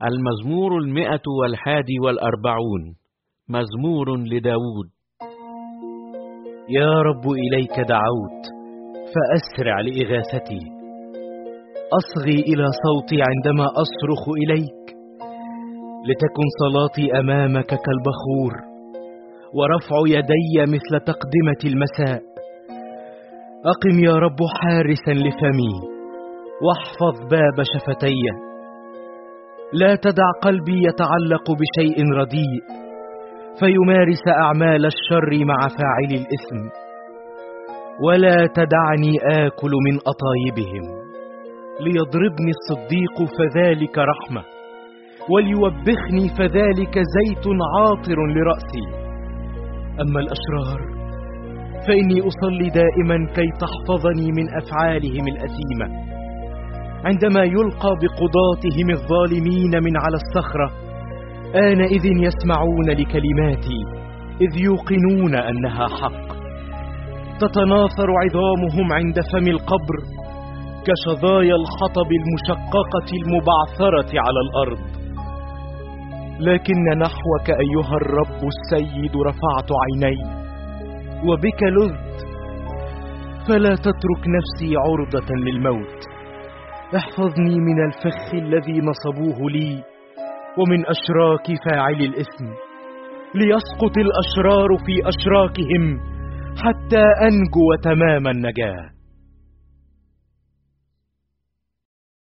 المزمور 141 مزمور لداود. يا رب إليك دعوت فأسرع لإغاثتي. أصغي إلى صوتي عندما أصرخ إليك، لتكن صلاتي أمامك كالبخور ورفع يدي مثل تقدمة المساء. أقم يا رب حارسا لفمي واحفظ باب شفتي. لا تدع قلبي يتعلق بشيء رديء فيمارس أعمال الشر مع فاعل الإثم، ولا تدعني آكل من أطايبهم. ليضربني الصديق فذلك رحمة، وليوبخني فذلك زيت عاطر لرأسي. أما الأشرار فإني أصلي دائما كي تحفظني من أفعالهم الأثيمة. عندما يلقى بقضاتهم الظالمين من على الصخرة، آنئذ يسمعون لكلماتي إذ يوقنون أنها حق. تتناثر عظامهم عند فم القبر كشظايا الحطب المشققة المبعثرة على الأرض. لكن نحوك أيها الرب السيد رفعت عيني، وبك لذت، فلا تترك نفسي عرضة للموت. احفظني من الفخ الذي نصبوه لي ومن أشراك فاعل الإثم، ليسقط الأشرار في أشراكهم حتى أنجو تمام النجاة.